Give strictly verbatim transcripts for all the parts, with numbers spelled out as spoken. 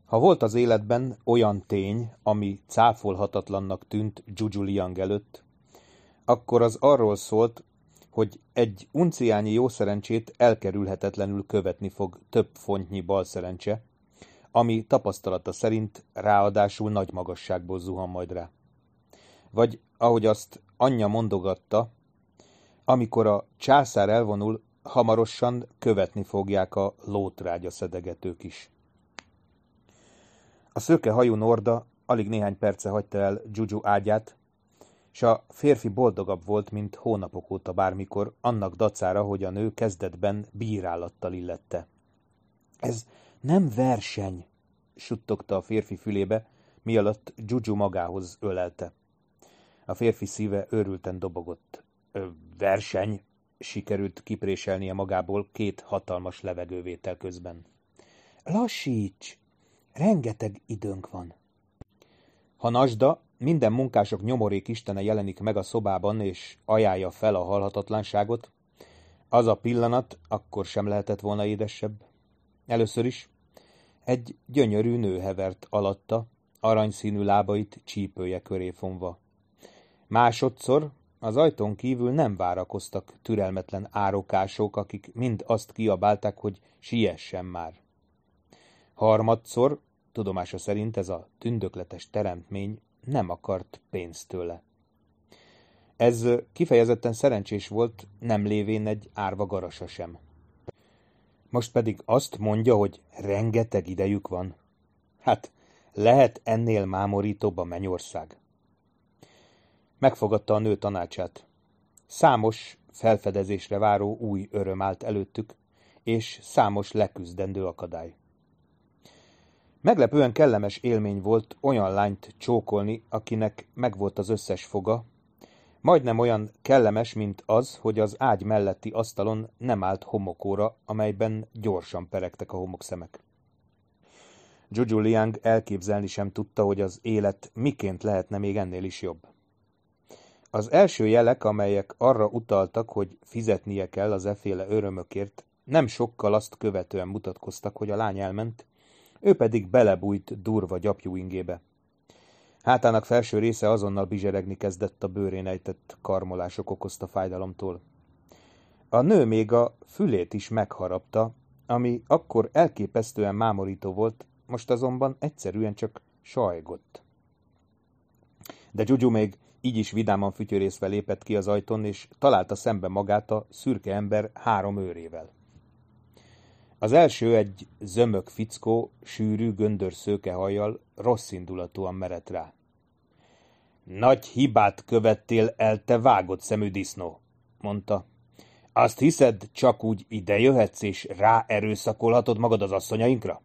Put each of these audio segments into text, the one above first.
Ha volt az életben olyan tény, ami cáfolhatatlannak tűnt Juju Liang előtt, akkor az arról szólt, hogy egy unciányi jószerencsét elkerülhetetlenül követni fog több fontnyi balszerencse, ami tapasztalata szerint ráadásul nagy magasságból zuhan majd rá. Vagy, ahogy azt anyja mondogatta, amikor a császár elvonul, hamarosan követni fogják a lótrágya szedegetők is. A szőke hajú Norda alig néhány perce hagyta el Juju ágyát, s a férfi boldogabb volt, mint hónapok óta bármikor, annak dacára, hogy a nő kezdetben bírálattal illette. Ez nem verseny, suttogta a férfi fülébe, mielőtt Juju magához ölelte. A férfi szíve őrülten dobogott. Ö, verseny, sikerült kipréselnie magából két hatalmas levegővétel közben. Lassíts! Rengeteg időnk van. Ha Nasda, minden munkások nyomorék istene jelenik meg a szobában, és ajánlja fel a halhatatlanságot, az a pillanat akkor sem lehetett volna édesebb. Először is egy gyönyörű nő hevert alatta, aranyszínű lábait csípője köré fonva. Másodszor az ajtón kívül nem várakoztak türelmetlen árokások, akik mind azt kiabálták, hogy siessen már. Harmadszor, tudomása szerint ez a tündökletes teremtmény nem akart pénzt tőle. Ez kifejezetten szerencsés volt, nem lévén egy árva garasa sem. Most pedig azt mondja, hogy rengeteg idejük van. Hát, lehet ennél mámorítóbb a mennyország. Megfogadta a nő tanácsát. Számos felfedezésre váró új öröm állt előttük, és számos leküzdendő akadály. Meglepően kellemes élmény volt olyan lányt csókolni, akinek megvolt az összes foga, majdnem olyan kellemes, mint az, hogy az ágy melletti asztalon nem állt homokóra, amelyben gyorsan peregtek a homokszemek. Juju Liang elképzelni sem tudta, hogy az élet miként lehetne még ennél is jobb. Az első jelek, amelyek arra utaltak, hogy fizetnie kell az efféle örömökért, nem sokkal azt követően mutatkoztak, hogy a lány elment, ő pedig belebújt durva gyapjú ingébe. Hátának felső része azonnal bizseregni kezdett a bőrén ejtett karmolások okozta fájdalomtól. A nő még a fülét is megharapta, ami akkor elképesztően mámorító volt, most azonban egyszerűen csak sajgott. De Juju még így is vidáman fütyörészve lépett ki az ajtón, és találta szembe magát a szürke ember három őrével. Az első egy zömök fickó, sűrű, göndör szőkehajjal, rosszindulatúan merett rá. Nagy hibát követtél el, te vágott szemű disznó, mondta. Azt hiszed, csak úgy ide jöhetsz, és ráerőszakolhatod magad az asszonyainkra?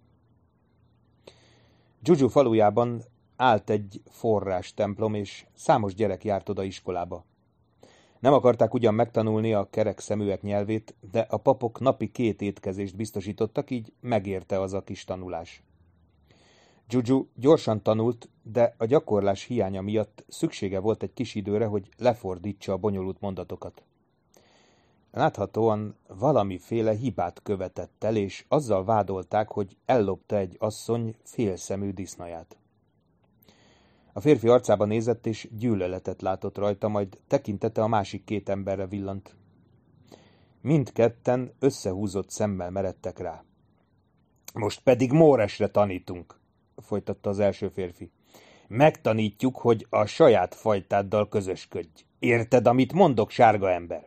Juju falujában állt egy forrás templom, és számos gyerek járt oda iskolába. Nem akarták ugyan megtanulni a kerek szeműek nyelvét, de a papok napi két étkezést biztosítottak, így megérte az a kis tanulás. Juju gyorsan tanult, de a gyakorlás hiánya miatt szüksége volt egy kis időre, hogy lefordítsa a bonyolult mondatokat. Láthatóan valamiféle hibát követett el, és azzal vádolták, hogy ellopta egy asszony félszemű disznaját. A férfi arcába nézett, és gyűlöletet látott rajta, majd tekintete a másik két emberre villant. Mindketten összehúzott szemmel meredtek rá. Most pedig Móresre tanítunk, folytatta az első férfi. Megtanítjuk, hogy a saját fajtáddal közösködj. Érted, amit mondok, sárga ember?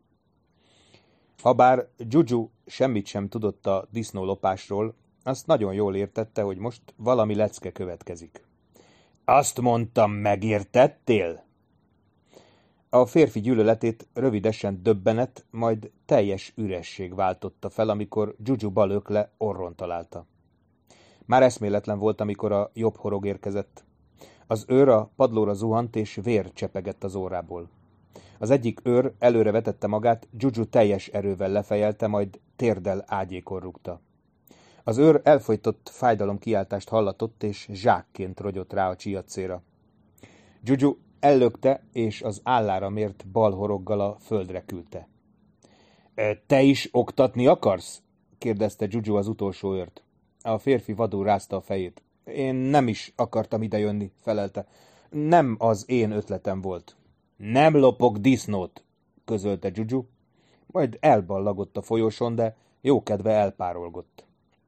Habár Juju semmit sem tudott a disznólopásról, azt nagyon jól értette, hogy most valami lecke következik. Azt mondtam, megértettél? A férfi gyűlöletét rövidesen döbbenet, majd teljes üresség váltotta fel, amikor Juju balökle orron találta. Már eszméletlen volt, amikor a jobb horog érkezett. Az őr a padlóra zuhant, és vér csepegett az órából. Az egyik őr előre vetette magát, Juju teljes erővel lefejelte, majd térdel ágyékon rúgta. Az őr elfojtott fájdalomkiáltást hallatott, és zsákként rogyott rá a csiacéra. Juju ellökte, és az állára mért bal horoggal a földre küldte. – Te is oktatni akarsz? – kérdezte Juju az utolsó őrt. A férfi vadul rázta a fejét. Én nem is akartam idejönni, felelte. Nem az én ötletem volt. Nem lopok disznót, közölte Juju, majd elballagott a folyosón, de jókedve elpárolgott.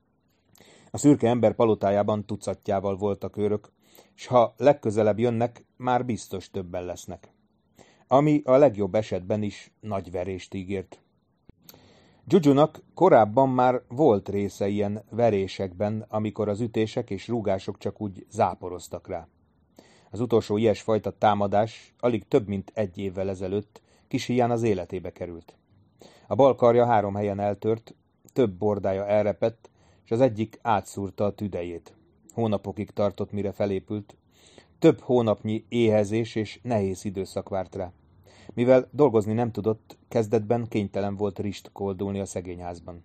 A szürke ember palotájában tucatjával voltak őrök, s ha legközelebb jönnek, már biztos többen lesznek. Ami a legjobb esetben is nagy verést ígért. Jujunak korábban már volt része ilyen verésekben, amikor az ütések és rúgások csak úgy záporoztak rá. Az utolsó ilyesfajta támadás alig több mint egy évvel ezelőtt kis híján az életébe került. A bal karja három helyen eltört, több bordája elrepett, és az egyik átszúrta a tüdejét. Hónapokig tartott, mire felépült. Több hónapnyi éhezés és nehéz időszak várt rá. Mivel dolgozni nem tudott, kezdetben kénytelen volt rist koldulni a szegényházban.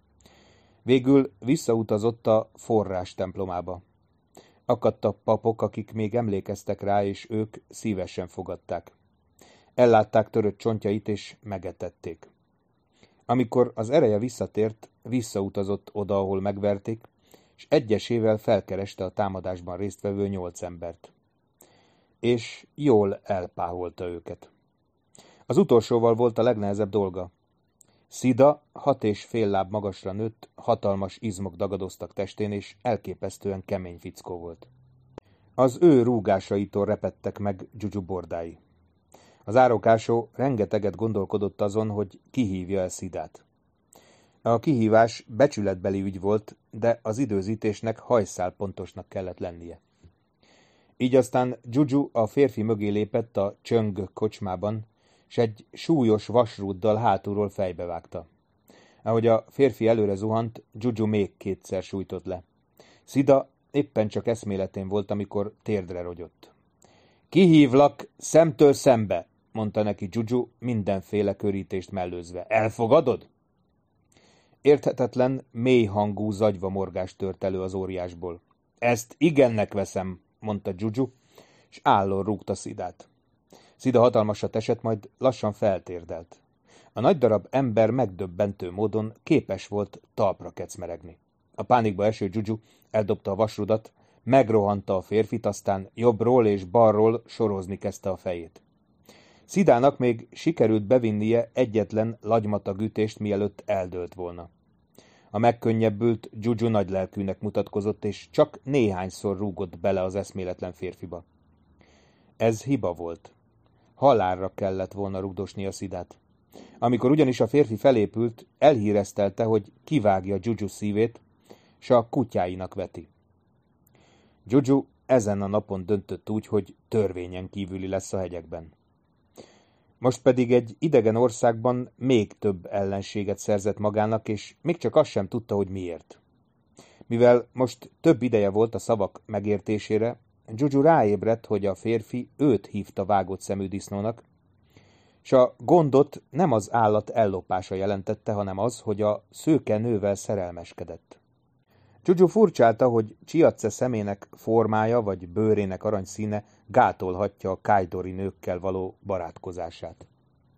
Végül visszautazott a forrás templomába. Akadtak papok, akik még emlékeztek rá, és ők szívesen fogadták. Ellátták törött csontjait, és megetették. Amikor az ereje visszatért, visszautazott oda, ahol megverték, és egyesével felkereste a támadásban résztvevő nyolc embert. És jól elpáholta őket. Az utolsóval volt a legnehezebb dolga. Szida hat és fél láb magasra nőtt, hatalmas izmok dagadoztak testén, és elképesztően kemény fickó volt. Az ő rúgásaitól repedtek meg Juju bordái. Az árokásó rengeteget gondolkodott azon, hogy kihívja el Szidát. A kihívás becsületbeli ügy volt, de az időzítésnek hajszálpontosnak kellett lennie. Így aztán Juju a férfi mögé lépett a csöng kocsmában, s egy súlyos vasrúddal hátulról fejbevágta. Ahogy a férfi előre zuhant, Juju még kétszer sújtott le. Szida éppen csak eszméletén volt, amikor térdre rogyott. Kihívlak szemtől szembe, mondta neki Juju mindenféle körítést mellőzve. Elfogadod? Érthetetlen, mély hangú zagyvamorgás tört elő az óriásból. Ezt igennek veszem, mondta Juju, és állon rúgta Szidát. Szida hatalmasat esett, majd lassan feltérdelt. A nagy darab ember megdöbbentő módon képes volt talpra kecmeregni. A pánikba eső Juju eldobta a vasrudat, megrohanta a férfit, aztán jobbról és balról sorozni kezdte a fejét. Szidának még sikerült bevinnie egyetlen lagymatag ütést, mielőtt eldőlt volna. A megkönnyebbült Juju nagylelkűnek mutatkozott, és csak néhányszor rúgott bele az eszméletlen férfiba. Ez hiba volt. Halálra kellett volna rugdosni a Szidát. Amikor ugyanis a férfi felépült, elhíreztelte, hogy kivágja Juju szívét, s a kutyáinak veti. Juju ezen a napon döntött úgy, hogy törvényen kívüli lesz a hegyekben. Most pedig egy idegen országban még több ellenséget szerzett magának, és még csak azt sem tudta, hogy miért. Mivel most több ideje volt a szavak megértésére, Juju ráébredt, hogy a férfi őt hívta vágott szemű disznónak, s a gondot nem az állat ellopása jelentette, hanem az, hogy a szőke nővel szerelmeskedett. Juju furcsálta, hogy Chiace szemének formája vagy bőrének aranyszíne gátolhatja a kájdori nőkkel való barátkozását.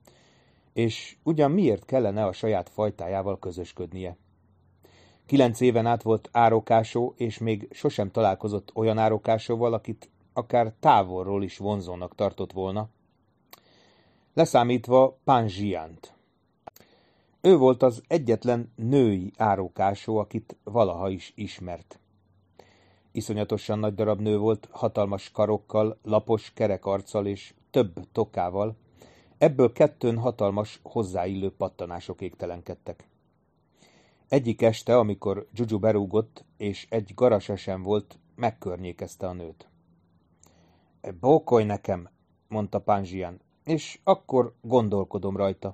És ugyan miért kellene a saját fajtájával közösködnie? Kilenc éven át volt árokásó, és még sosem találkozott olyan árokásóval, akit akár távolról is vonzónak tartott volna, leszámítva Panjiant. Ő volt az egyetlen női árokásó, akit valaha is ismert. Iszonyatosan nagy darab nő volt, hatalmas karokkal, lapos kerek arccal és több tokával, ebből kettőn hatalmas hozzáillő pattanások égtelenkedtek. Egyik este, amikor Juju berúgott, és egy garasa sem volt, megkörnyékezte a nőt. Bókolj nekem, mondta Panjian, és akkor gondolkodom rajta.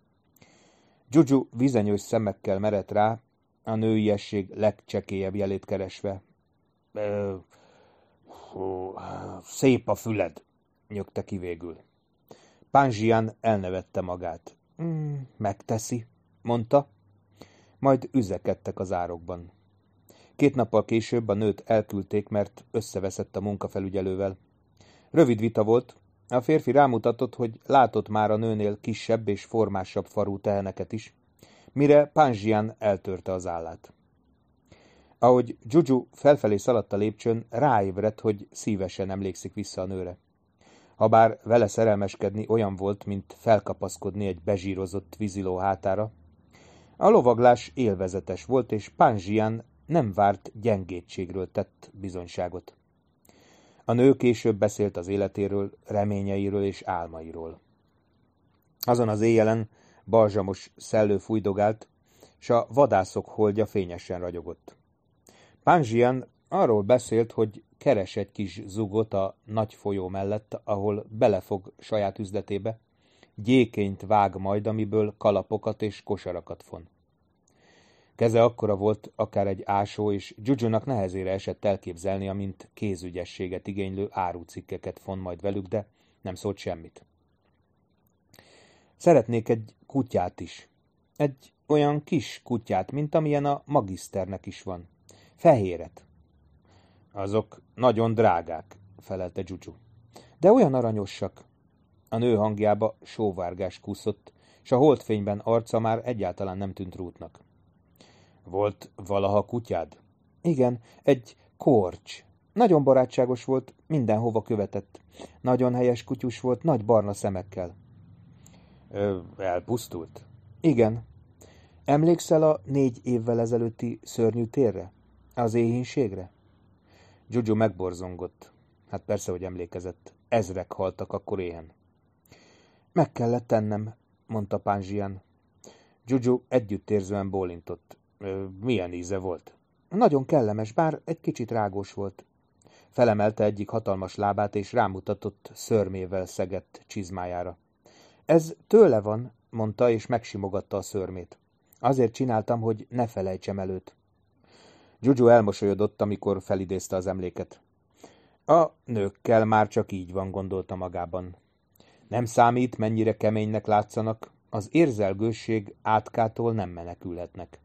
Juju vizenyős szemekkel merett rá, a nőiesség legcsekélyebb jelét keresve. Ö, hú, szép a füled, nyögte ki végül. Panjian elnevette magát. Mm, megteszi, mondta, majd üzekedtek az árokban. Két nappal később a nőt elküldték, mert összeveszett a munkafelügyelővel. Rövid vita volt, a férfi rámutatott, hogy látott már a nőnél kisebb és formásabb farú teheneket is, mire Panjian eltörte az állát. Ahogy Juju felfelé szaladt a lépcsőn, ráébredt, hogy szívesen emlékszik vissza a nőre. Habár vele szerelmeskedni olyan volt, mint felkapaszkodni egy bezsírozott víziló hátára, a lovaglás élvezetes volt, és Pan Zsian nem várt gyengétségről tett bizonyságot. A nő később beszélt az életéről, reményeiről és álmairól. Azon az éjjelen balzsamos szellő fújdogált, s a vadászok holdja fényesen ragyogott. Pan Zsian arról beszélt, hogy keres egy kis zugot a nagy folyó mellett, ahol belefog saját üzletébe, gyékényt vág majd, amiből kalapokat és kosarakat von. Keze akkora volt, akár egy ásó, és Jujunak nehezére esett elképzelni, amint kézügyességet igénylő árucikkeket von majd velük, de nem szólt semmit. Szeretnék egy kutyát is. Egy olyan kis kutyát, mint amilyen a magiszternek is van. Fehéret. Azok nagyon drágák, felelte Juju. De olyan aranyosak. A nő hangjába sóvárgás kúszott, s a holdfényben arca már egyáltalán nem tűnt rútnak. Volt valaha kutyád? Igen, egy korcs. Nagyon barátságos volt, mindenhova követett. Nagyon helyes kutyus volt, nagy barna szemekkel. Ö, elpusztult? Igen. Emlékszel a négy évvel ezelőtti szörnyű térre? Az éhínségre? Juju megborzongott. Hát persze, hogy emlékezett. Ezrek haltak akkor éhen. Meg kellett tennem, mondta Pan Zsian. Juju együttérzően bólintott. Milyen íze volt? Nagyon kellemes, bár egy kicsit rágós volt. Felemelte egyik hatalmas lábát, és rámutatott szörmével szegett csizmájára. Ez tőle van, mondta, és megsimogatta a szörmét. Azért csináltam, hogy ne felejtsem előtt. Juju elmosolyodott, amikor felidézte az emléket. A nőkkel már csak így van, gondolta magában. Nem számít, mennyire keménynek látszanak, az érzelgősség átkától nem menekülhetnek.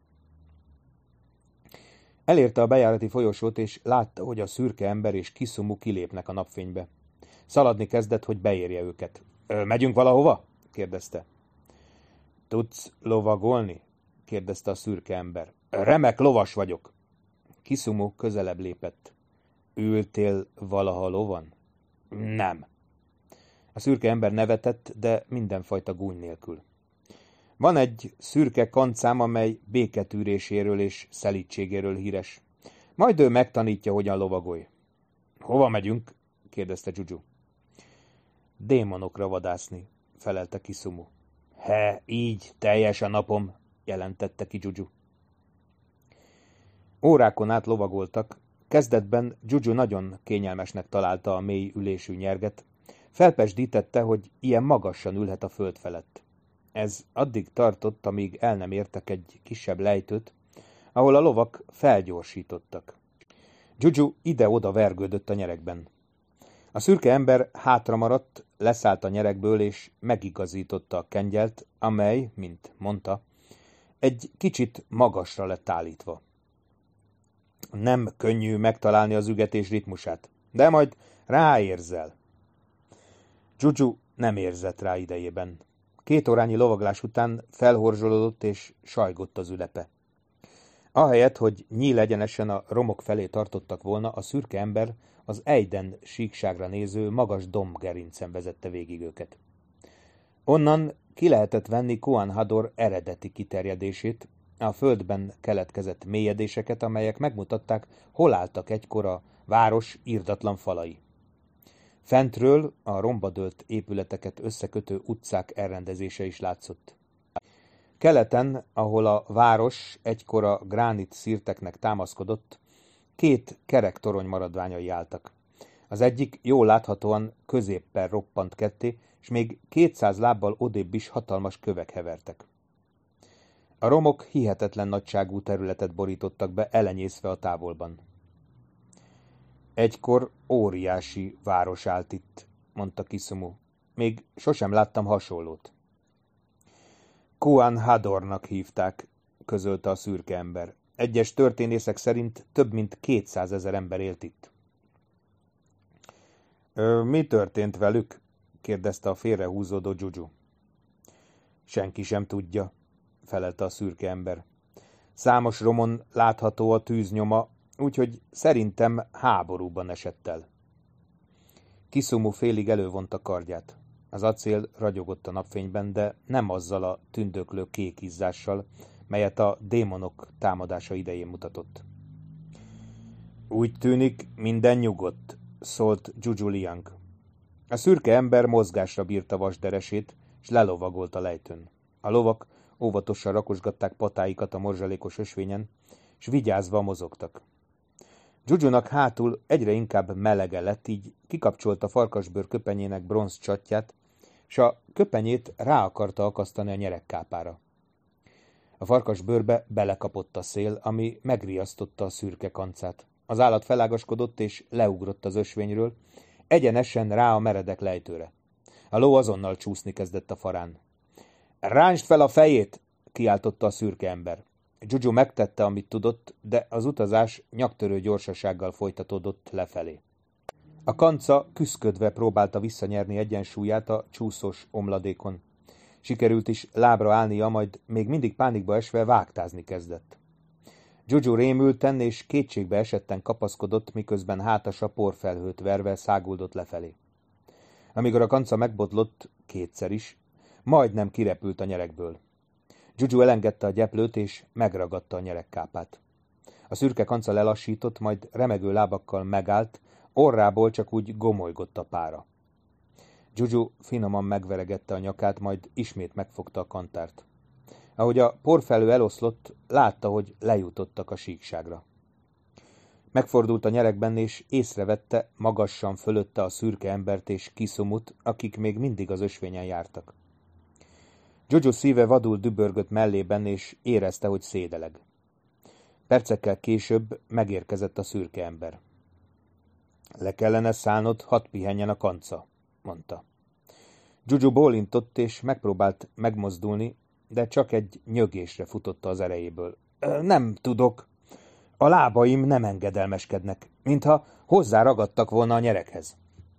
Elérte a bejárati folyosót, és látta, hogy a szürke ember és Kisumu kilépnek a napfénybe. Szaladni kezdett, hogy beérje őket. – Megyünk valahova? – kérdezte. – Tudsz lovagolni? – kérdezte a szürke ember. – Remek lovas vagyok. Kisumu közelebb lépett. – Ültél valaha lovon? – Nem. A szürke ember nevetett, de mindenfajta gúny nélkül. Van egy szürke kancám, amely béketűréséről és szelídségéről híres. Majd ő megtanítja, hogyan lovagolj. Hova megyünk? kérdezte Juju. Démonokra vadászni, felelte Kisumu. He, így, teljes a napom, jelentette ki Juju. Órákon át lovagoltak. Kezdetben Juju nagyon kényelmesnek találta a mély ülésű nyerget. Felpesdítette, hogy ilyen magasan ülhet a föld felett. Ez addig tartott, amíg el nem értek egy kisebb lejtőt, ahol a lovak felgyorsítottak. Juju ide-oda vergődött a nyeregben. A szürke ember hátra maradt, leszállt a nyeregből és megigazította a kengyelt, amely, mint mondta, egy kicsit magasra lett állítva. Nem könnyű megtalálni az ügetés ritmusát, de majd ráérzel. Juju nem érzett rá idejében. Két órányi lovaglás után felhorzsolódott és sajgott az ülepe. Ahelyett, hogy nyíl egyenesen a romok felé tartottak volna, a szürke ember az Eiden síkságra néző magas dombgerincen vezette végig őket. Onnan ki lehetett venni Kuan Hador eredeti kiterjedését, a földben keletkezett mélyedéseket, amelyek megmutatták, hol álltak egykor a város irdatlan falai. Fentről a rombadölt épületeket összekötő utcák elrendezése is látszott. Keleten, ahol a város egykor a gránit szirteknek támaszkodott, két kerek torony maradványai álltak. Az egyik jól láthatóan középpel roppant ketté, és még kétszáz lábbal odébb is hatalmas kövek hevertek. A romok hihetetlen nagyságú területet borítottak be, elenyészve a távolban. Egykor óriási város állt itt, mondta Kisumu. Még sosem láttam hasonlót. Kuan Hadornak hívták, közölte a szürke ember. Egyes történészek szerint több mint kétszázezer ember élt itt. Mi történt velük? kérdezte a félrehúzódó Juju. Senki sem tudja, felelte a szürke ember. Számos romon látható a tűznyoma, úgyhogy szerintem háborúban esett el. Kisumu félig elővonta kardját. Az acél ragyogott a napfényben, de nem azzal a tündöklő kék izzással, melyet a démonok támadása idején mutatott. Úgy tűnik, minden nyugodt, szólt Juju Liang. A szürke ember mozgásra bírta vasderesét, s lelovagolt a lejtőn. A lovak óvatosan rakosgatták patáikat a morzsalékos ösvényen, s vigyázva mozogtak. Jujunak hátul egyre inkább melege lett, így kikapcsolta farkasbőr köpenyének bronz csatját, s a köpenyét rá akarta akasztani a nyeregkápára. A farkasbőrbe belekapott a szél, ami megriasztotta a szürke kancát. Az állat felágaskodott és leugrott az ösvényről, egyenesen rá a meredek lejtőre. A ló azonnal csúszni kezdett a farán. Rántsd fel a fejét! Kiáltotta a szürke ember. Juju megtette, amit tudott, de az utazás nyaktörő gyorsasággal folytatódott lefelé. A kanca küszködve próbálta visszanyerni egyensúlyát a csúszós omladékon. Sikerült is lábra állnia, majd még mindig pánikba esve vágtázni kezdett. Juju rémülten és kétségbe esetten kapaszkodott, miközben hátasa porfelhőt verve száguldott lefelé. Amikor a kanca megbotlott, kétszer is, majdnem kirepült a nyerekből. Juju elengedte a gyeplőt és megragadta a nyeregkápát. A szürke kanca lelassított, majd remegő lábakkal megállt, orrából csak úgy gomolygott a pára. Juju finoman megveregette a nyakát, majd ismét megfogta a kantárt. Ahogy a porfelhő eloszlott, látta, hogy lejutottak a síkságra. Megfordult a nyeregben, és észrevette magassan fölötte a szürke embert és Kisumut, akik még mindig az ösvényen jártak. Juju szíve vadul dübörgött mellében, és érezte, hogy szédeleg. Percekkel később megérkezett a szürke ember. Le kellene szállnod, hadd pihenjen a kanca, mondta. Juju bólintott, és megpróbált megmozdulni, de csak egy nyögésre futotta az erejéből. Nem tudok. A lábaim nem engedelmeskednek, mintha hozzáragadtak volna a nyereghez.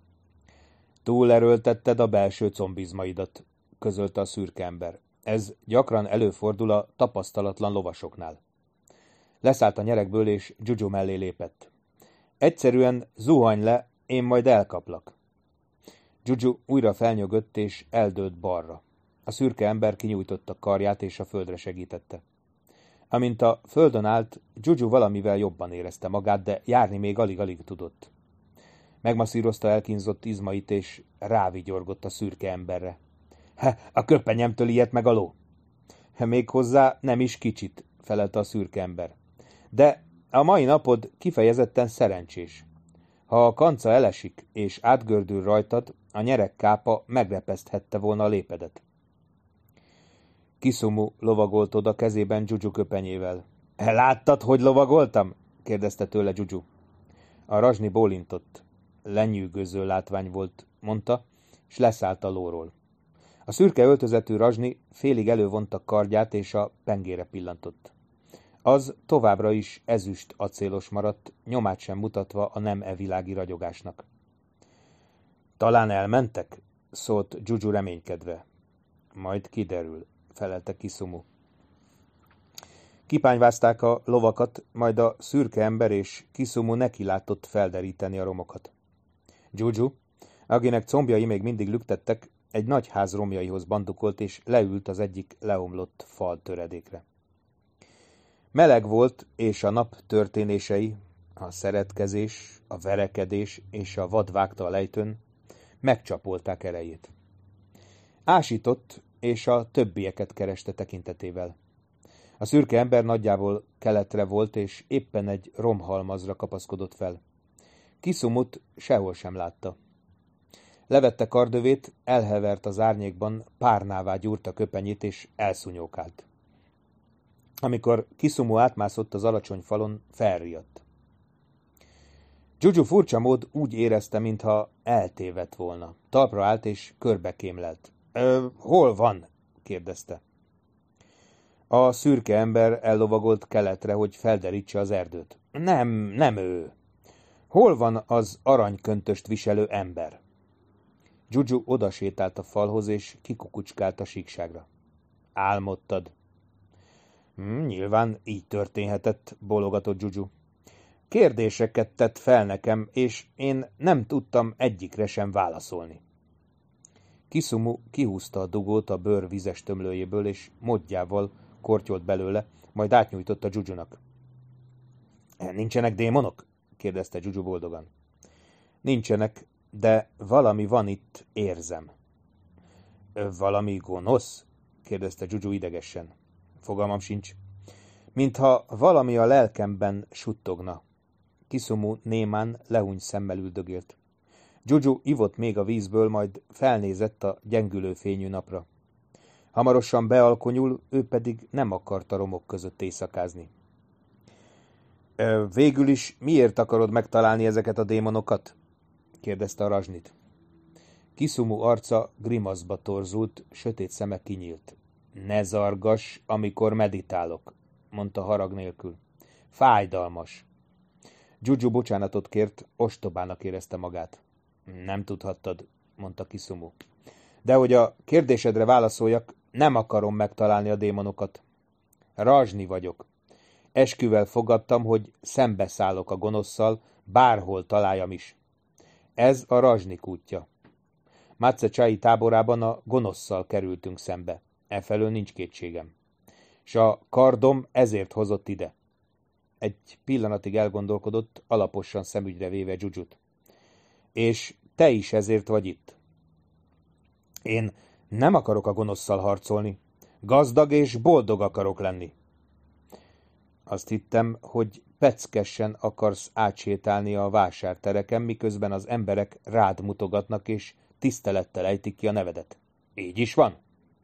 Túlerőltetted a belső combizmaidat, közölte a szürke ember. Ez gyakran előfordul a tapasztalatlan lovasoknál. Leszállt a nyeregből, és Juju mellé lépett. Egyszerűen zuhany le, én majd elkaplak. Juju újra felnyögött, és eldőlt balra. A szürke ember kinyújtotta karját, és a földre segítette. Amint a földön állt, Juju valamivel jobban érezte magát, de járni még alig-alig tudott. Megmasszírozta elkínzott izmait, és rávigyorgott a szürke emberre. He, a köpenyemtől ijedt meg a ló. He, méghozzá nem is kicsit, felelte a szürke ember. De a mai napod kifejezetten szerencsés. Ha a kanca elesik, és átgördül rajtad, a nyeregkápa megrepeszthette volna a lépedet. Kisumu lovagolt oda kezében Juju köpenyével. Láttad, hogy lovagoltam? kérdezte tőle Juju. A rajzsni bólintott. Lenyűgöző látvány volt, mondta, és leszállt a lóról. A szürke öltözetű rajzsni félig elővonta kardját, és a pengére pillantott. Az továbbra is ezüst acélos maradt, nyomát sem mutatva a nem evilági ragyogásnak. Talán elmentek? Szólt Juju reménykedve. Majd kiderül, felelte Kisumu. Kipányvázták a lovakat, majd a szürke ember és Kisumu nekilátott felderíteni a romokat. Juju, akinek combjai még mindig lüktettek, egy nagy ház romjaihoz bandukolt, és leült az egyik leomlott fal töredékre. Meleg volt, és a nap történései, a szeretkezés, a verekedés és a vad vágta a lejtőn megcsapolták erejét. Ásított, és a többieket kereste tekintetével. A szürke ember nagyjából keletre volt, és éppen egy romhalmazra kapaszkodott fel. Kisumut sehol sem látta. Levette kardövét, elhevert az árnyékban, párnává gyúrta köpenyét, és elszúnyókált. Amikor Kisumu átmászott az alacsony falon, felriadt. Juju furcsa mód úgy érezte, mintha eltévedt volna. Talpra állt, és körbekémlelt. Ö, hol van? kérdezte. A szürke ember ellovagolt keletre, hogy felderítse az erdőt. Nem, nem ő. Hol van az aranyköntöst viselő ember? Juju odasétált a falhoz, és kikukucskált a síkságra. Álmodtad. Hmm, nyilván így történhetett, bólogatott Juju. Kérdéseket tett fel nekem, és én nem tudtam egyikre sem válaszolni. Kisumu kihúzta a dugót a bőr vizes tömlőjéből, és modjával kortyolt belőle, majd átnyújtotta Jujunak. Nincsenek démonok? Kérdezte Juju boldogan. Nincsenek, de valami van itt, érzem. Valami gonosz? Kérdezte Juju idegesen. Fogalmam sincs. Mintha valami a lelkemben suttogna. Kisumu némán lehúny szemmel üldögélt. Juju ivott még a vízből, majd felnézett a gyengülő fényű napra. Hamarosan bealkonyul, ő pedig nem akarta romok között éjszakázni. Végül is miért akarod megtalálni ezeket a démonokat? Kérdezte a Rajnit. Kisumu arca grimaszba torzult, sötét szeme kinyílt. Ne zargass, amikor meditálok, mondta harag nélkül. Fájdalmas. Juju bocsánatot kért, ostobának érezte magát. Nem tudhattad, mondta Kisumu. De hogy a kérdésedre válaszoljak, nem akarom megtalálni a démonokat. Rajni vagyok. Esküvel fogadtam, hogy szembeszállok a gonosszal, bárhol találjam is. Ez a Rajnik útja. Matse Csai táborában a gonosszal kerültünk szembe. Efelől nincs kétségem. S a kardom ezért hozott ide. Egy pillanatig elgondolkodott, alaposan szemügyre véve Jujut. És te is ezért vagy itt. Én nem akarok a gonosszal harcolni. Gazdag és boldog akarok lenni. Azt hittem, hogy peckessen akarsz átsétálni a vásártereken, miközben az emberek rád mutogatnak és tisztelettel ejtik ki a nevedet. Így is van?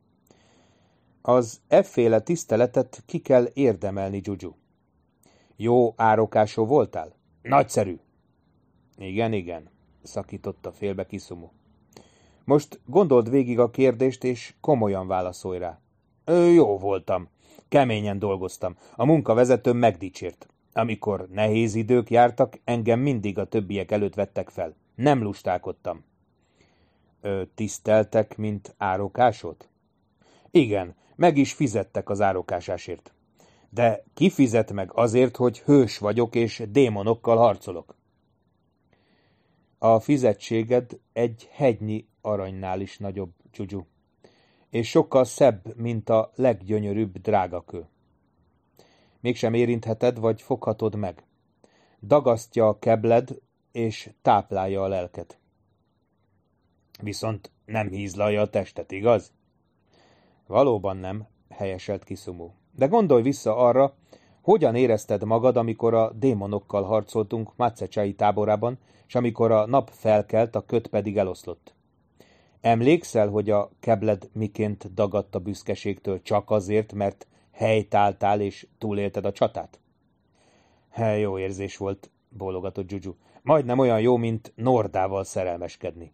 Az efféle tiszteletet ki kell érdemelni, Juju. Jó árokásó voltál? Nagyszerű! Igen, igen, szakította félbe Kisumu. Most gondold végig a kérdést, és komolyan válaszolj rá. Jó voltam. Keményen dolgoztam. A munkavezetőm megdicsért. Amikor nehéz idők jártak, engem mindig a többiek előtt vettek fel. Nem lustálkodtam. Ö, tiszteltek, mint árokásot? Igen, meg is fizettek az árokásásért. De ki fizet meg azért, hogy hős vagyok és démonokkal harcolok? A fizetséged egy hegynyi aranynál is nagyobb, Juju, és sokkal szebb, mint a leggyönyörűbb drágakő. Mégsem érintheted, vagy foghatod meg. Dagasztja a kebled, és táplálja a lelket. Viszont nem hízlalja a testet, igaz? Valóban nem, helyeselt Kisumu. De gondolj vissza arra, hogyan érezted magad, amikor a démonokkal harcoltunk Matse Csai táborában, és amikor a nap felkelt, a köt pedig eloszlott. Emlékszel, hogy a kebled miként dagadt a büszkeségtől csak azért, mert helytáltál és túlélted a csatát? He, jó érzés volt, bólogatott Juju. Majdnem olyan jó, mint Nordával szerelmeskedni.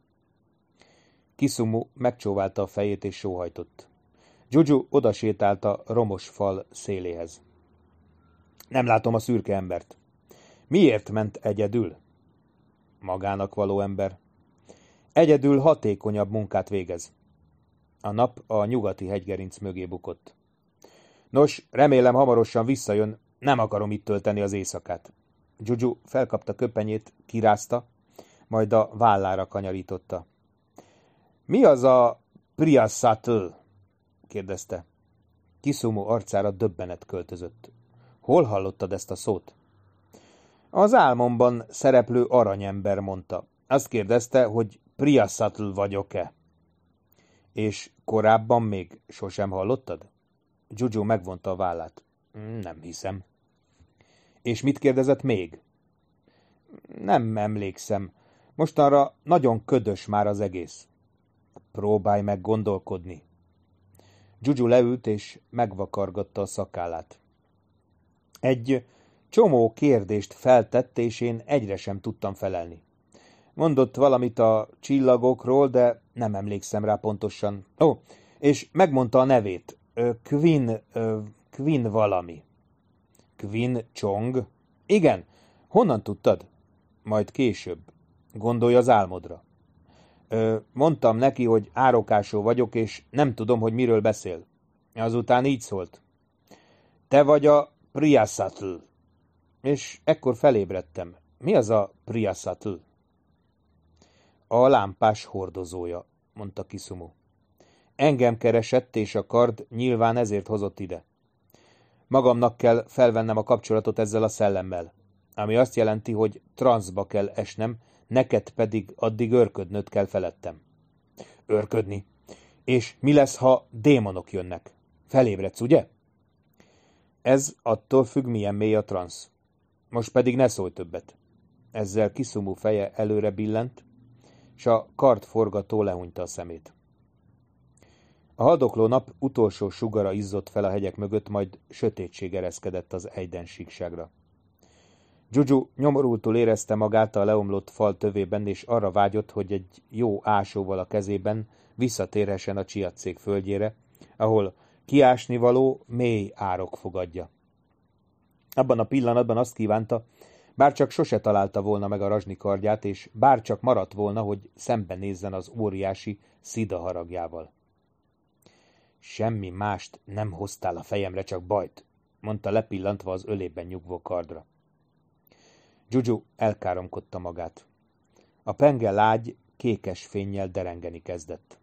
Kisumu megcsóválta a fejét és sóhajtott. Juju odasétált a romos fal széléhez. Nem látom a szürke embert. Miért ment egyedül? Magának való ember. Egyedül hatékonyabb munkát végez. A nap a nyugati hegygerinc mögé bukott. Nos, remélem hamarosan visszajön, nem akarom itt tölteni az éjszakát. Juju felkapta köpenyét, kirázta, majd a vállára kanyarította. Mi az a Priasatl? kérdezte. Kisumu arcára döbbenet költözött. Hol hallottad ezt a szót? Az álmomban szereplő aranyember mondta. Azt kérdezte, hogy Priasatl vagyok-e. És korábban még sosem hallottad? Juju megvonta a vállát. Nem hiszem. És mit kérdezett még? Nem emlékszem. Mostanra nagyon ködös már az egész. Próbálj meg gondolkodni. Juju leült és megvakargatta a szakállát. Egy csomó kérdést feltett, és én egyre sem tudtam felelni. Mondott valamit a csillagokról, de nem emlékszem rá pontosan. Ó, és megmondta a nevét. Quinn, Quinn valami. Quinn Chong? Igen. Honnan tudtad? Majd később. Gondolj az álmodra. Ö, mondtam neki, hogy árokásó vagyok, és nem tudom, hogy miről beszél. Azután így szólt. Te vagy a Priasatl. És ekkor felébredtem. Mi az a Priasatl? A lámpás hordozója, mondta Kisumu. Engem keresett, és a kard nyilván ezért hozott ide. Magamnak kell felvennem a kapcsolatot ezzel a szellemmel, ami azt jelenti, hogy transzba kell esnem, neked pedig addig örködnöd kell felettem. Örködni? És mi lesz, ha démonok jönnek? Felébredsz, ugye? Ez attól függ, milyen mély a transz. Most pedig ne szólj többet. Ezzel Kisumu feje előre billent, s a kardforgató lehúnyta a szemét. A haldokló nap utolsó sugara izzott fel a hegyek mögött, majd sötétség ereszkedett az Eiden-síkságra. Juju nyomorultul érezte magát a leomlott fal tövében, és arra vágyott, hogy egy jó ásóval a kezében visszatérhessen a Csiacék földjére, ahol kiásnivaló mély árok fogadja. Abban a pillanatban azt kívánta, bárcsak sose találta volna meg a Rajni kardját, és bárcsak maradt volna, hogy szembenézzen az óriási Szida haragjával. Semmi mást nem hoztál a fejemre, csak bajt, mondta lepillantva az ölében nyugvó kardra. Juju elkáromkodta magát. A penge lágy, kékes fénnyel derengeni kezdett.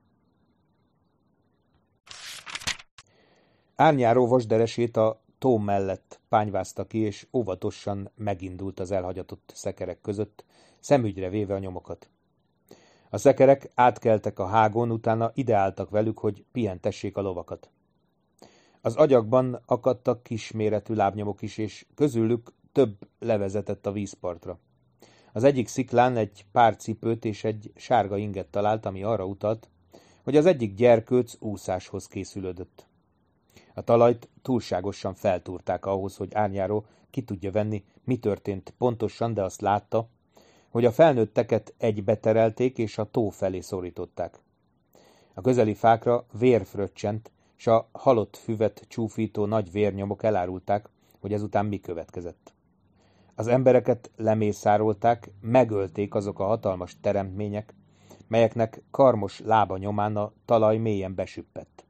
Árnyáró vasderesét a tó mellett pányvázta ki, és óvatosan megindult az elhagyatott szekerek között, szemügyre véve a nyomokat. A szekerek átkeltek a hágon, utána ideálltak velük, hogy pihentessék a lovakat. Az agyagban akadtak kisméretű lábnyomok is, és közülük több levezetett a vízpartra. Az egyik sziklán egy pár cipőt és egy sárga inget talált, ami arra utalt, hogy az egyik gyerkőc úszáshoz készülődött. A talajt túlságosan feltúrták ahhoz, hogy Árnyáró ki tudja venni, mi történt pontosan, de azt látta, hogy a felnőtteket egybe terelték és a tó felé szorították. A közeli fákra vér fröccsent, s a halott füvet csúfító nagy vérnyomok elárulták, hogy ezután mi következett. Az embereket lemészárolták, megölték azok a hatalmas teremtmények, melyeknek karmos lába nyomán a talaj mélyen besüppett.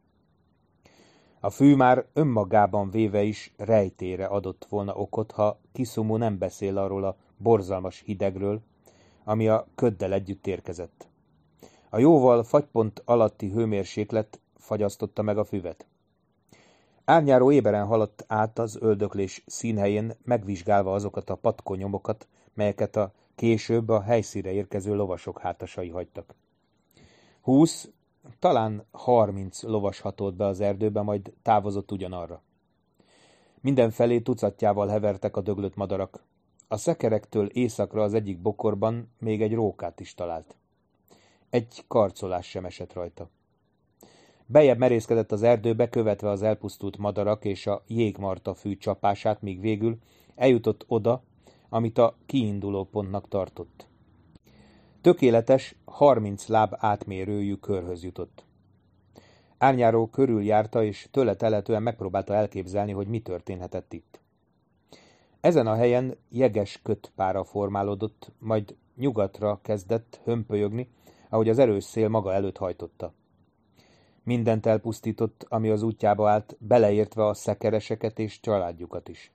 A fű már önmagában véve is rejtére adott volna okot, ha Kisumu nem beszél arról a borzalmas hidegről, ami a köddel együtt érkezett. A jóval fagypont alatti hőmérséklet fagyasztotta meg a füvet. Árnyáró éberen haladt át az öldöklés színhelyén, megvizsgálva azokat a patkonyomokat, melyeket a később a helyszínre érkező lovasok hátasai hagytak. Húsz, talán harminc lovas hatolt be az erdőbe, majd távozott ugyanarra. Mindenfelé tucatjával hevertek a döglött madarak. A szekerektől északra az egyik bokorban még egy rókát is talált. Egy karcolás sem esett rajta. Bejebb merészkedett az erdőbe, követve az elpusztult madarak és a jégmarta fű csapását, míg végül eljutott oda, amit a kiinduló pontnak tartott. Tökéletes, harminc láb átmérőjű körhöz jutott. Árnyáró körüljárta, és tőle telhetően megpróbálta elképzelni, hogy mi történhetett itt. Ezen a helyen jeges kötpára formálódott, majd nyugatra kezdett hömpölyögni, ahogy az erős szél maga előtt hajtotta. Mindent elpusztított, ami az útjába állt, beleértve a szekereseket és családjukat is.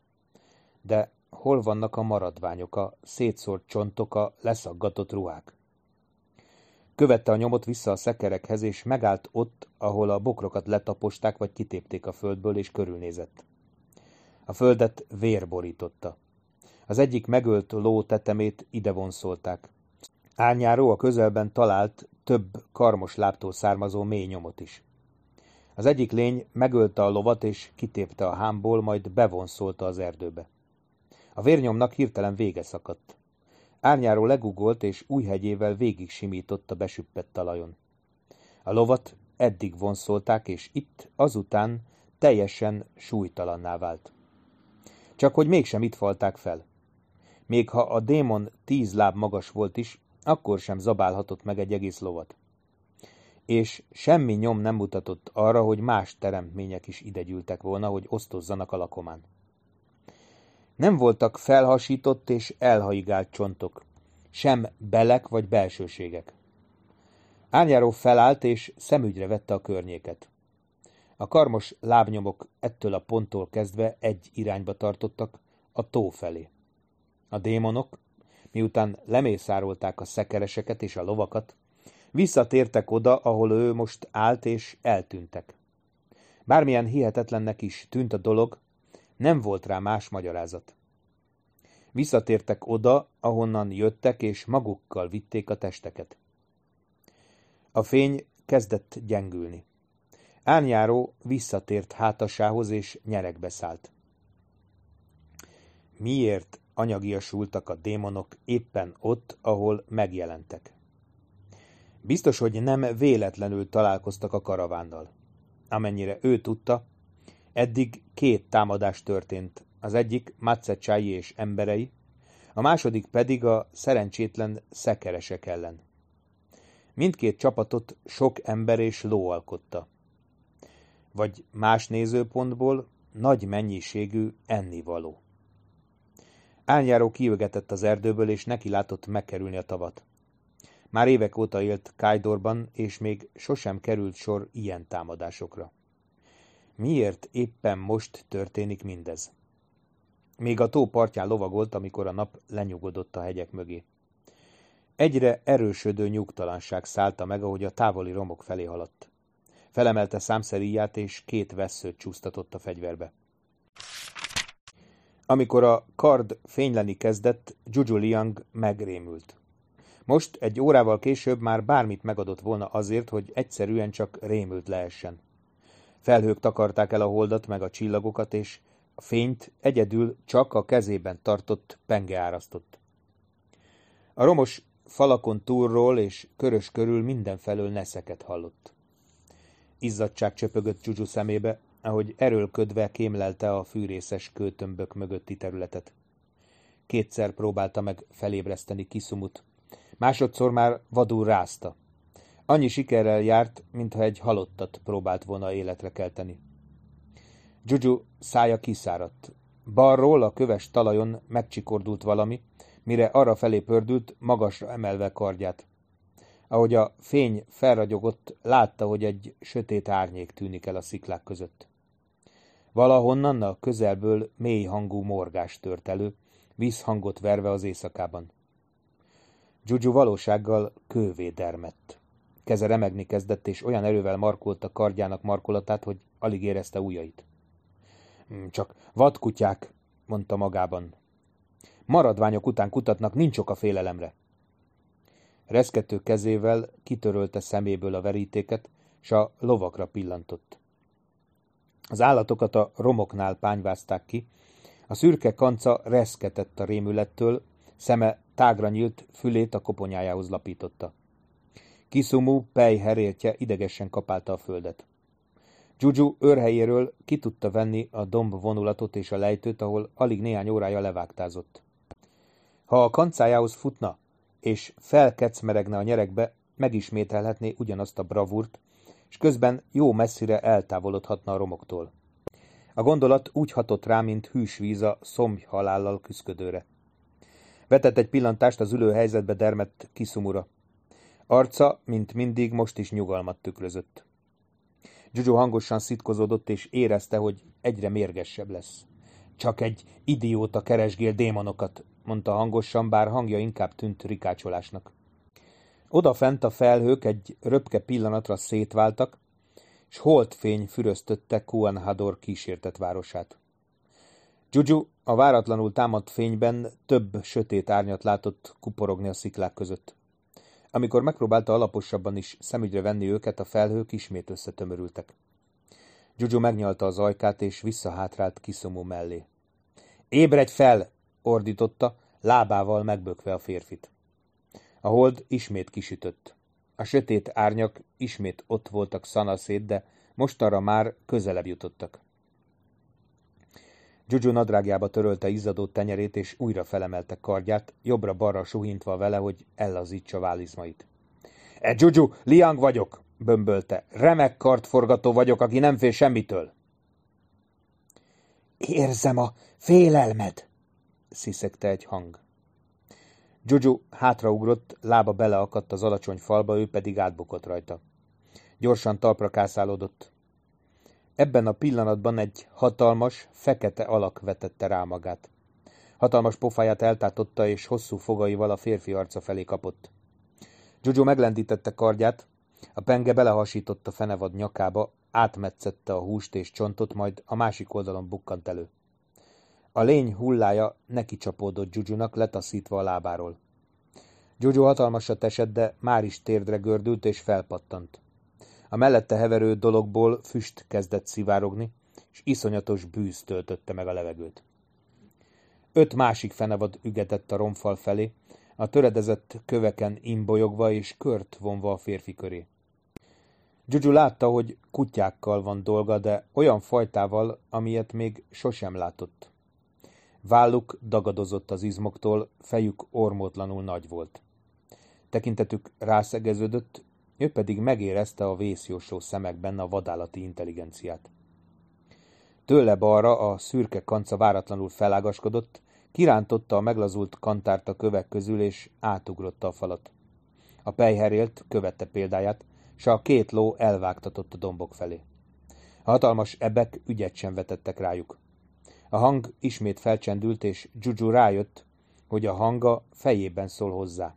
De hol vannak a maradványok, a szétszórt csontok, a leszaggatott ruhák? Követte a nyomot vissza a szekerekhez, és megállt ott, ahol a bokrokat letaposták vagy kitépték a földből, és körülnézett. A földet vér borította. Az egyik megölt ló tetemét ide vonszolták. Árnyáró a közelben talált több karmos lábtól származó mély nyomot is. Az egyik lény megölte a lovat, és kitépte a hámból, majd bevonszolta az erdőbe. A vérnyomnak hirtelen vége szakadt. Árnyáró legugolt, és újhegyével végig simított a besüppett talajon. A lovat eddig vonszolták, és itt azután teljesen súlytalanná vált. Csak hogy mégsem itt falták fel. Még ha a démon tíz láb magas volt is, akkor sem zabálhatott meg egy egész lovat. És semmi nyom nem mutatott arra, hogy más teremtmények is ide gyűltek volna, hogy osztozzanak a lakomán. Nem voltak felhasított és elhaigált csontok, sem belek vagy belsőségek. Árnyáró felállt, és szemügyre vette a környéket. A karmos lábnyomok ettől a ponttól kezdve egy irányba tartottak, a tó felé. A démonok, miután lemészárolták a szekereseket és a lovakat, visszatértek oda, ahol ő most állt, és eltűntek. Bármilyen hihetetlennek is tűnt a dolog, nem volt rá más magyarázat. Visszatértek oda, ahonnan jöttek, és magukkal vitték a testeket. A fény kezdett gyengülni. Árnyáró visszatért hátasához, és nyeregbe szállt. Miért anyagiasultak a démonok éppen ott, ahol megjelentek? Biztos, hogy nem véletlenül találkoztak a karavánnal. Amennyire ő tudta, eddig két támadás történt, az egyik Matsechai és emberei, a második pedig a szerencsétlen szekeresek ellen. Mindkét csapatot sok ember és ló alkotta. Vagy más nézőpontból nagy mennyiségű ennivaló. Árnyáró kijögetett az erdőből, és neki látott megkerülni a tavat. Már évek óta élt Kaidorban, és még sosem került sor ilyen támadásokra. Miért éppen most történik mindez? Még a tó partján lovagolt, amikor a nap lenyugodott a hegyek mögé. Egyre erősödő nyugtalanság szállta meg, ahogy a távoli romok felé haladt. Felemelte számszeríját, és két vesszőt csúsztatott a fegyverbe. Amikor a kard fényleni kezdett, Zsuzsu Liang megrémült. Most, egy órával később már bármit megadott volna azért, hogy egyszerűen csak rémült lehessen. Felhők takarták el a holdat meg a csillagokat, és a fényt egyedül csak a kezében tartott penge árasztott. A romos falakon túlról és körös körül mindenfelől neszeket hallott. Izzadtság csöpögött Zsuzsu szemébe, ahogy erőlködve kémlelte a fűrészes kőtömbök mögötti területet. Kétszer próbálta meg felébreszteni Kisumut. Másodszor már vadul rázta. Annyi sikerrel járt, mintha egy halottat próbált volna életre kelteni. Zsuzsu szája kiszáradt. Balról a köves talajon megcsikordult valami, mire arra felé pördült, magasra emelve kardját. Ahogy a fény felragyogott, látta, hogy egy sötét árnyék tűnik el a sziklák között. Valahonnan a közelből mély hangú morgás tört elő, vízhangot verve az éjszakában. Zsuzsu valósággal kővé dermedt. Keze remegni kezdett, és olyan erővel markolta kardjának markolatát, hogy alig érezte ujjait. Csak vadkutyák, mondta magában. Maradványok után kutatnak, nincs ok a félelemre. Reszkető kezével kitörölte szeméből a verítéket, s a lovakra pillantott. Az állatokat a romoknál pányvázták ki, a szürke kanca reszketett a rémülettől, szeme tágra nyílt, fülét a koponyájához lapította. Kisumu pejheréltje idegesen kapálta a földet. Zsuzsu őrhelyéről ki tudta venni a domb vonulatot és a lejtőt, ahol alig néhány órája levágtázott. Ha a kancájához futna, és felkecmeregne a nyeregbe, megismételhetné ugyanazt a bravúrt, és közben jó messzire eltávolodhatna a romoktól. A gondolat úgy hatott rá, mint hűs víz a szomj halállal küszködőre. Vetett egy pillantást az ülő helyzetbe dermedt Kisumura. Arca, mint mindig, most is nyugalmat tükrözött. Zsuzsu hangosan szitkozódott, és érezte, hogy egyre mérgesebb lesz. Csak egy idióta keresgél démonokat, mondta hangosan, bár hangja inkább tűnt rikácsolásnak. Odafent a felhők egy röpke pillanatra szétváltak, s holdfény füröztötte Kuan-Hador kísértett városát. Zsuzsu a váratlanul támadt fényben több sötét árnyat látott kuporogni a sziklák között. Amikor megpróbálta alaposabban is szemügyre venni őket, a felhők ismét összetömörültek. Zsuzsu megnyalta az ajkát, és visszahátrált Kisumu mellé. Ébredj fel! Ordította, lábával megbökve a férfit. A hold ismét kisütött. A sötét árnyak ismét ott voltak szanaszét, de mostanra már közelebb jutottak. Zsuzsu nadrágjába törölte izzadó tenyerét, és újra felemelte kardját, jobbra-balra suhintva vele, hogy ellazítsa válizmait. E Zsuzsu, Liang vagyok, bömbölte. Remek kardforgató vagyok, aki nem fél semmitől. Érzem a félelmed, sziszegte egy hang. Zsuzsu hátraugrott, lába beleakadt az alacsony falba, ő pedig átbukott rajta. Gyorsan talpra kászálódott. Ebben a pillanatban egy hatalmas, fekete alak vetette rá magát. Hatalmas pofáját eltátotta, és hosszú fogaival a férfi arca felé kapott. Jojo meglendítette kardját, a penge belehasított a fenevad nyakába, átmetszette a húst és csontot, majd a másik oldalon bukkant elő. A lény hullája neki csapódott Jojonak, letaszítva a lábáról. Jojo hatalmasat esett, de már is térdre gördült és felpattant. A mellette heverő dologból füst kezdett szivárogni, és iszonyatos bűz töltötte meg a levegőt. Öt másik fenevad ügetett a romfal felé, a töredezett köveken imbolyogva és kört vonva a férfi köré. Jojo látta, hogy kutyákkal van dolga, de olyan fajtával, amilyet még sosem látott. Válluk dagadozott az izmoktól, fejük ormótlanul nagy volt. Tekintetük rászegeződött, ő pedig megérezte a vészjósló szemekben a vadállati intelligenciát. Tőle balra a szürke kanca váratlanul felágaskodott, kirántotta a meglazult kantárt a kövek közül, és átugrotta a falat. A pelyherélt követte példáját, s a két ló elvágtatott a dombok felé. A hatalmas ebek ügyet sem vetettek rájuk. A hang ismét felcsendült, és Jojo rájött, hogy a hanga fejében szól hozzá.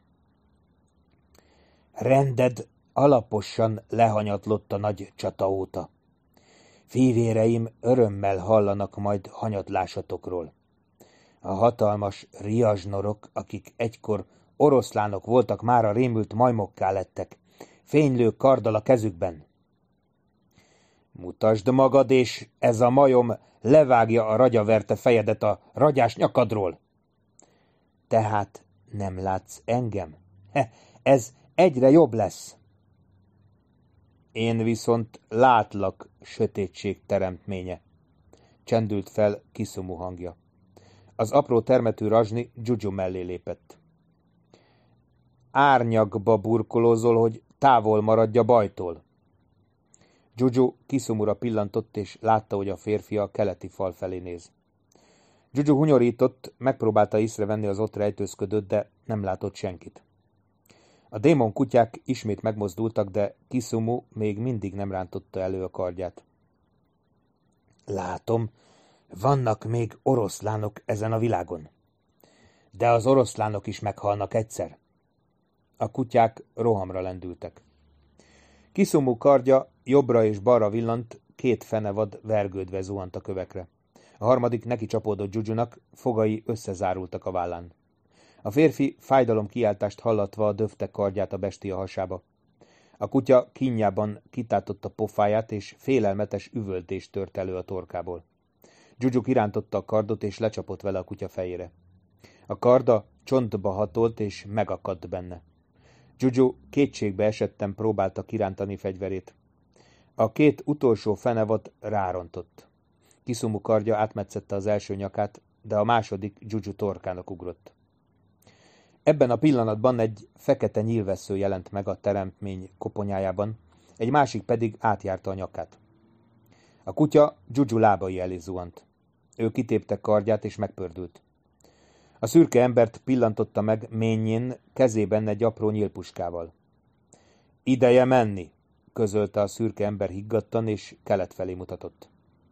Rended alaposan lehanyatlott a nagy csata óta. Fivéreim örömmel hallanak majd hanyatlásatokról. A hatalmas riazsnorok, akik egykor oroszlánok voltak, mára rémült majmokká lettek, fénylő karddal a kezükben. Mutasd magad, és ez a majom levágja a ragyaverte fejedet a ragyás nyakadról. Tehát nem látsz engem? He, ez egyre jobb lesz. Én viszont látlak, sötétség teremtménye. Csendült fel Kisumu hangja. Az apró termetű Rajni Jojo mellé lépett. Árnyakba burkolózol, hogy távol maradj bajtól. Jojo Kisumura pillantott, és látta, hogy a férfi a keleti fal felé néz. Jojo hunyorított, megpróbálta észrevenni az ott rejtőzködőt, de nem látott senkit. A démon kutyák ismét megmozdultak, de Kisumu még mindig nem rántotta elő a kardját. Látom, vannak még oroszlánok ezen a világon. De az oroszlánok is meghalnak egyszer. A kutyák rohamra lendültek. Kisumu kardja jobbra és balra villant, két fenevad vergődve zuhant a kövekre. A harmadik neki csapódott Jojonak, fogai összezárultak a vállán. A férfi fájdalomkiáltást hallatva döfte kardját a bestia hasába. A kutya kínjában kitátotta pofáját, és félelmetes üvöltést tört elő a torkából. Jojo kirántotta a kardot, és lecsapott vele a kutya fejére. A karda csontba hatolt, és megakadt benne. Jojo kétségbe esetten próbálta kirántani fegyverét. A két utolsó fenevad rárontott. Kisumu kardja átmetszette az első nyakát, de a második Jojo torkának ugrott. Ebben a pillanatban egy fekete nyílvessző jelent meg a teremtmény koponyájában, egy másik pedig átjárta a nyakát. A kutya Jojo lábai elé zuhant. Ő kitépte kardját és megpördült. A szürke embert pillantotta meg ménnyén, kezében egy apró nyílpuskával. Ideje menni, közölte a szürke ember higgadtan, és kelet felé mutatott.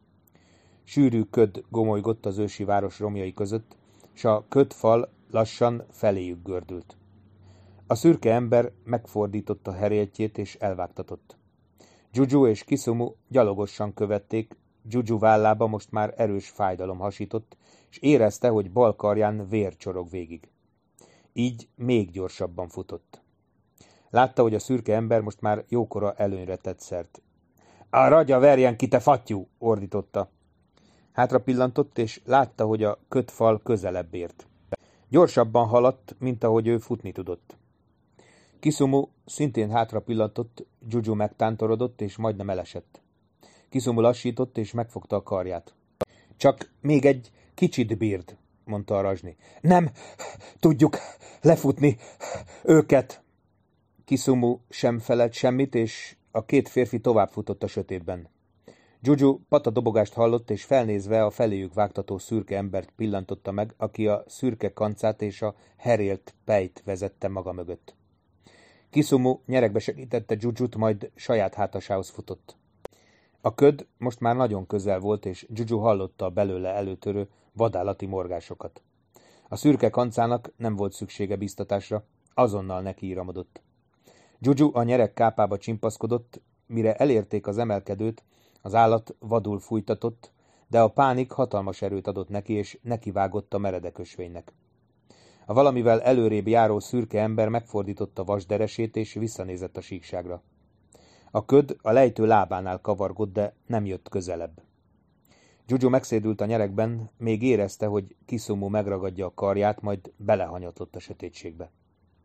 Sűrű köd gomolygott az ősi város romjai között, s a ködfal lassan feléjük gördült. A szürke ember megfordította heréltjét és elvágtatott. Jojo és Kisumu gyalogosan követték, Jojo vállába most már erős fájdalom hasított, és érezte, hogy bal karján vér csorog végig. Így még gyorsabban futott. Látta, hogy a szürke ember most már jókora előnyre tett szert. A ragya verjen ki, te fattyú! Ordította. Hátra pillantott, és látta, hogy a kötfal közelebb ért. Gyorsabban haladt, mint ahogy ő futni tudott. Kisumu szintén hátra pillantott, Jojo megtántorodott, és majdnem elesett. Kisumu lassított, és megfogta a karját. Csak még egy kicsit bírd, mondta a Rajni. Nem tudjuk lefutni őket. Kisumu sem felelt semmit, és a két férfi tovább futott a sötétben. Jojo patadobogást hallott, és felnézve a feléjük vágtató szürke embert pillantotta meg, aki a szürke kancát és a herélt pejt vezette maga mögött. Kisumu nyeregbe segítette Jojot, majd saját hátasához futott. A köd most már nagyon közel volt, és Juju hallotta a belőle előtörő vadállati morgásokat. A szürke kancának nem volt szüksége biztatásra, azonnal nekiíramodott. Juju a nyereg kápába csimpaszkodott, mire elérték az emelkedőt, az állat vadul fújtatott, de a pánik hatalmas erőt adott neki, és nekivágott a meredek ösvénynek. A valamivel előrébb járó szürke ember megfordította vasderesét, és visszanézett a síkságra. A köd a lejtő lábánál kavargott, de nem jött közelebb. Juju megszédült a nyeregben, még érezte, hogy Kisumu megragadja a karját, majd belehanyatlott a sötétségbe.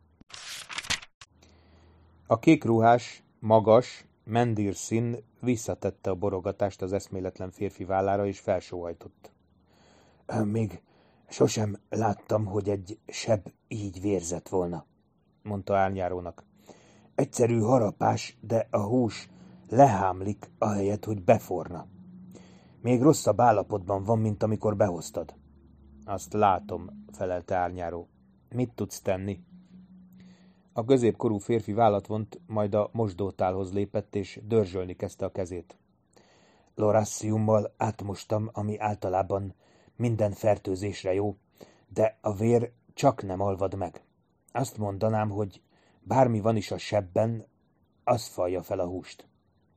A kékruhás, magas, Mendir Sin visszatette a borogatást az eszméletlen férfi vállára, és felsóhajtott. Még sosem láttam, hogy egy seb így vérzett volna, mondta árnyárónak. Egyszerű harapás, de a hús lehámlik, ahelyett, hogy beforna. Még rosszabb állapotban van, mint amikor behoztad. Azt látom, felelte árnyáró. Mit tudsz tenni? A középkorú férfi vállat vont, majd a mosdótálhoz lépett, és dörzsölni kezdte a kezét. Lorassiummal átmostam, ami általában minden fertőzésre jó, de a vér csak nem alvad meg. Azt mondanám, hogy bármi van is a sebben, az falja fel a húst.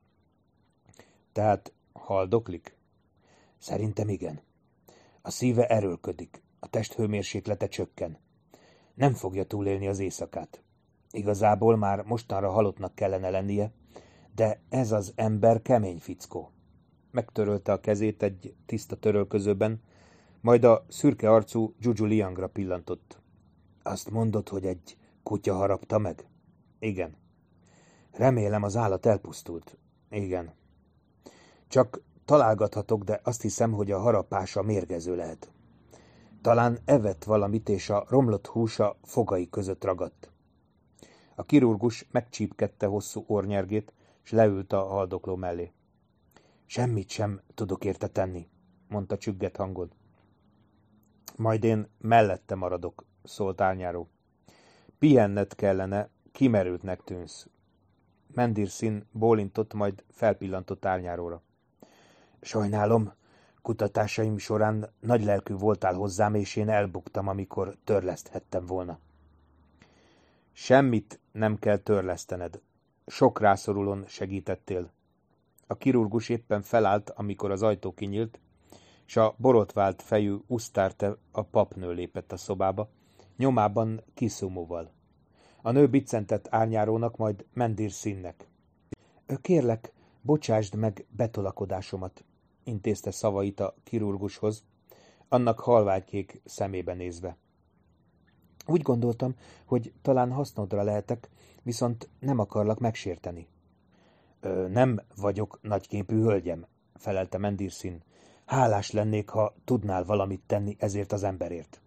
Tehát haldoklik? Szerintem igen. A szíve erőlködik, a testhőmérséklete csökken. Nem fogja túlélni az éjszakát. Igazából már mostanra halottnak kellene lennie, de ez az ember kemény fickó. Megtörölte a kezét egy tiszta törölközőben, majd a szürke arcú Juju Liangra pillantott. Azt mondod, hogy egy kutya harapta meg? Igen. Remélem, az állat elpusztult. Igen. Csak találgathatok, de azt hiszem, hogy a harapása mérgező lehet. Talán evett valamit, és a romlott húsa fogai között ragadt. A kirurgus megcsípkedte hosszú ornyergét, s leült a haldokló mellé. Semmit sem tudok érte tenni, mondta csügget hangon. Majd én mellette maradok, szólt árnyáró. Pihenned kellene, kimerültnek tűnsz. Mendir Sin bólintott, majd felpillantott árnyáróra. Sajnálom, kutatásaim során nagylelkű voltál hozzám, és én elbuktam, amikor törleszthettem volna. Semmit nem kell törlesztened. Sok rászorulón segítettél. A kirurgus éppen felállt, amikor az ajtó kinyílt, s a borotvált fejű Ustaarte a papnő lépett a szobába, nyomában Kisumuval. A nő biccentett árnyárónak, majd Mendir Sinnek. Kérlek, bocsásd meg betolakodásomat, intézte szavait a kirurgushoz, annak halványkék szemébe nézve. Úgy gondoltam, hogy talán hasznodra lehetek, viszont nem akarlak megsérteni. Ö, nem vagyok nagyképű hölgyem, felelte Mendir Sin. Hálás lennék, ha tudnál valamit tenni ezért az emberért.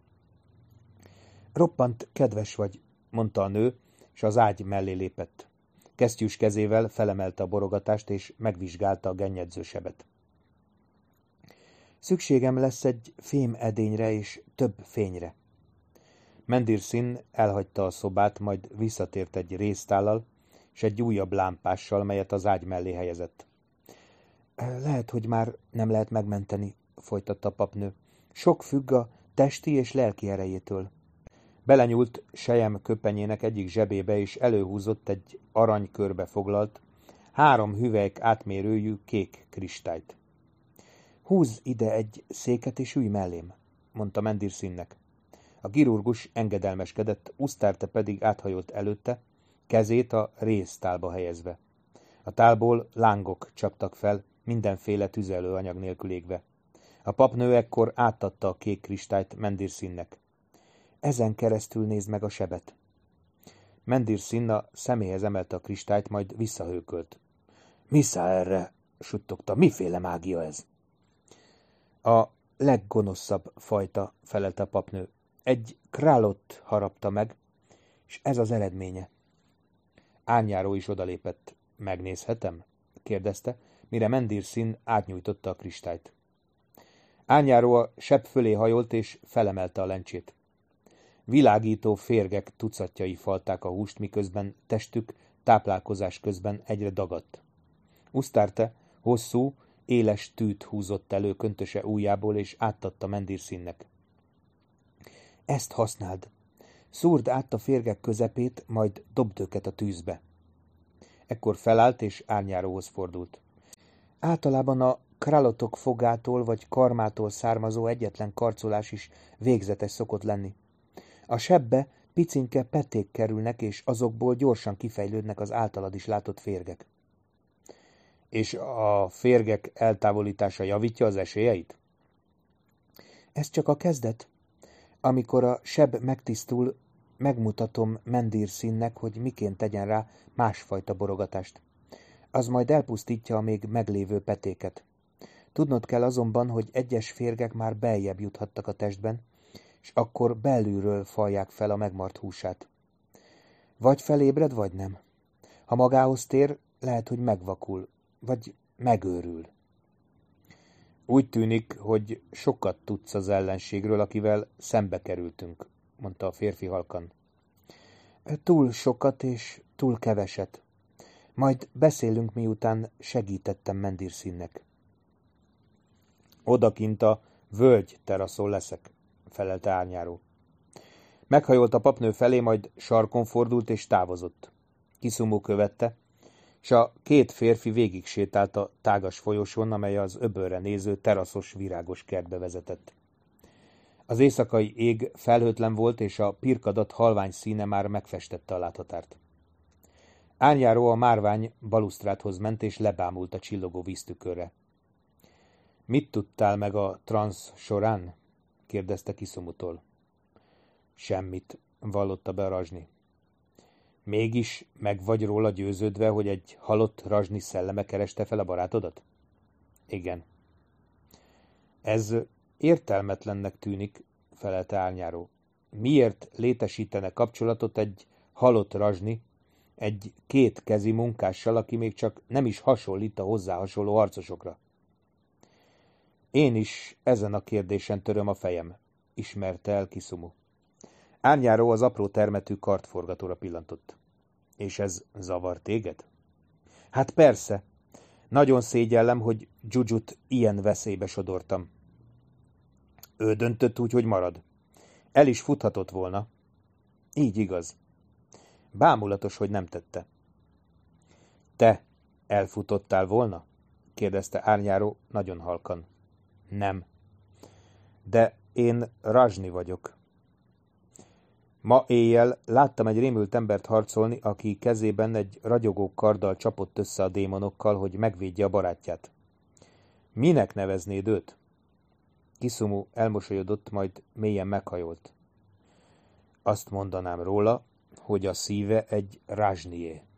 Roppant kedves vagy, mondta a nő, és az ágy mellé lépett. Kesztyűs kezével felemelte a borogatást, és megvizsgálta a gennyedző sebet. Szükségem lesz egy fém edényre és több fényre. Mendir Sin elhagyta a szobát, majd visszatért egy résztállal, és egy újabb lámpással, melyet az ágy mellé helyezett. Lehet, hogy már nem lehet megmenteni, folytatta a papnő. Sok függ a testi és lelki erejétől. Belenyúlt sejem köpenyének egyik zsebébe, és előhúzott egy aranykörbe foglalt, három hüvelyk átmérőjű kék kristályt. Húzz ide egy széket, és ülj mellém, mondta Mendir Sinnek. A kirurgus engedelmeskedett, Ustaarte pedig áthajolt előtte, kezét a réztálba helyezve. A tálból lángok csaptak fel, mindenféle tüzelőanyag nélkül égve. A papnő ekkor átadta a kék kristályt Mendir Sinnek. Ezen keresztül nézd meg a sebet. Mendir Sin a szeméhez emelte a kristályt, majd visszahőkölt. Missza erre, suttogta, miféle mágia ez? A leggonoszabb fajta, felelte a papnő. Egy králot harapta meg, és ez az eredménye. Árnyáró is odalépett. Megnézhetem? kérdezte, mire Mendir Sin átnyújtotta a kristályt. Árnyáró a seb fölé hajolt, és felemelte a lencsét. Világító férgek tucatjai falták a húst, miközben testük táplálkozás közben egyre dagadt. Ustaarte Hosszú, éles tűt húzott elő köntöse ujjából, és átadta Mendírszínnek. Ezt használd. Szúrd át a férgek közepét, majd dobd őket a tűzbe. Ekkor felállt, és Árnyáróhoz fordult. Általában a kralotok fogától vagy karmától származó egyetlen karcolás is végzetes szokott lenni. A sebbe picinke peték kerülnek, és azokból gyorsan kifejlődnek az általad is látott férgek. És a férgek eltávolítása javítja az esélyeit? Ez csak a kezdet. Amikor a seb megtisztul, megmutatom Mendírszínnek, hogy miként tegyen rá másfajta borogatást. Az majd elpusztítja a még meglévő petéket. Tudnod kell azonban, hogy egyes férgek már beljebb juthattak a testben, és akkor belülről falják fel a megmart húsát. Vagy felébred, vagy nem. Ha magához tér, lehet, hogy megvakul, vagy megőrül. Úgy tűnik, hogy sokat tudsz az ellenségről, akivel szembe kerültünk, mondta a férfi halkan. Túl sokat és túl keveset. Majd beszélünk, miután segítettem Mendírszínnek. Odakint a völgy teraszon leszek, felelte Árnyáró. Meghajolt a papnő felé, majd sarkon fordult és távozott. Kiszumu követte, s a két férfi végig sétált a tágas folyosón, amely az öbölre néző teraszos virágos kertbe vezetett. Az éjszakai ég felhőtlen volt, és a pirkadat halvány színe már megfestette a láthatárt. Árnyáró a márvány balusztrádhoz ment, és lebámult a csillogó víztükörre. Mit tudtál meg a transz során? kérdezte Kiszumutól. Semmit, vallotta be a Rajni. Mégis meg vagy róla győződve, hogy egy halott Rajni szelleme kereste fel a barátodat? Igen. Ez értelmetlennek tűnik, felelte Árnyáró. Miért létesítene kapcsolatot egy halott Rajni, egy kétkezi munkással, aki még csak nem is hasonlít a hozzá hasonló harcosokra? Én is ezen a kérdésen töröm a fejem, ismerte el Kiszumu. Árnyáró az apró termetű kartforgatóra pillantott. És ez zavar téged? Hát persze. Nagyon szégyellem, hogy Dzsuzsut ilyen veszélybe sodortam. Ő döntött úgy, hogy marad. El is futhatott volna. Így igaz. Bámulatos, hogy nem tette. Te elfutottál volna? kérdezte Árnyáró nagyon halkan. Nem. De én Rajni vagyok. Ma éjjel láttam egy rémült embert harcolni, aki kezében egy ragyogó karddal csapott össze a démonokkal, hogy megvédje a barátját. Minek neveznéd őt? Kiszumu elmosolyodott, majd mélyen meghajolt. Azt mondanám róla, hogy a szíve egy Rajnié.